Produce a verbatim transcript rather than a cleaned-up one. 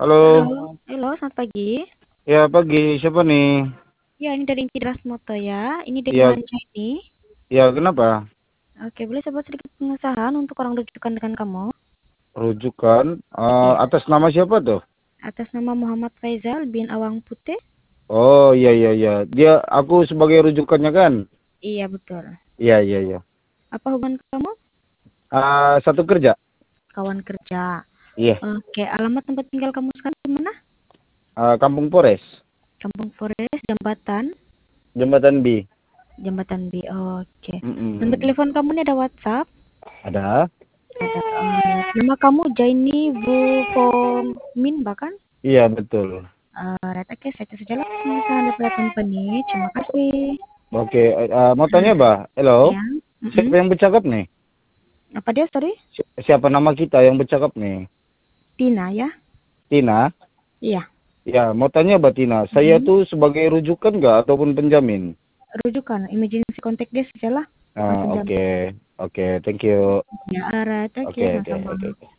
Halo, Halo. halo selamat pagi. Ya pagi, siapa nih? Ya, ini dari Inkiras Moto ya. Ini Ya, dengan Chiny. ya kenapa? Oke, boleh saya buat sedikit pengesahan untuk orang rujukan dengan kamu? Rujukan, eh, Iya. atas nama siapa tuh? Atas nama Muhammad Faizal bin Awang Putih. Oh iya iya iya, dia aku sebagai rujukannya kan? Iya, betul. Iya iya iya. Apa hubungan kamu? Ah, satu kerja? Kawan kerja. Iya. Oke, alamat tempat tinggal kamu sekarang di mana? Ah, Kampung Pores, Kampung Forest, Jambatan. Jembatan B. Jambatan B. Oke. Nomor Mm-mm. telepon kamu ini ada WhatsApp? Ada? Ada. Eh, nama kamu Jaini Min bahkan? Iya betul. Alright, oke, saya kasih jalan pengesahan daripada company. Terima kasih. Oke, eh, eh, mau tanya bah, halo, Ya, siapa mm-mm. yang bercakap nih? Apa dia, sorry? Si- Siapa nama kita yang bercakap nih? Tina ya? Tina? Iya. Ya, mau tanya Mbak Tina, saya Mm-mm. tuh sebagai rujukan nggak ataupun penjamin? Rujukan, emergency contact desk saja lah, bukan Ah, penjamin. oke, oke, thank you. Ya, alright, oke, Oke, oke, sama-sama. oke, oke.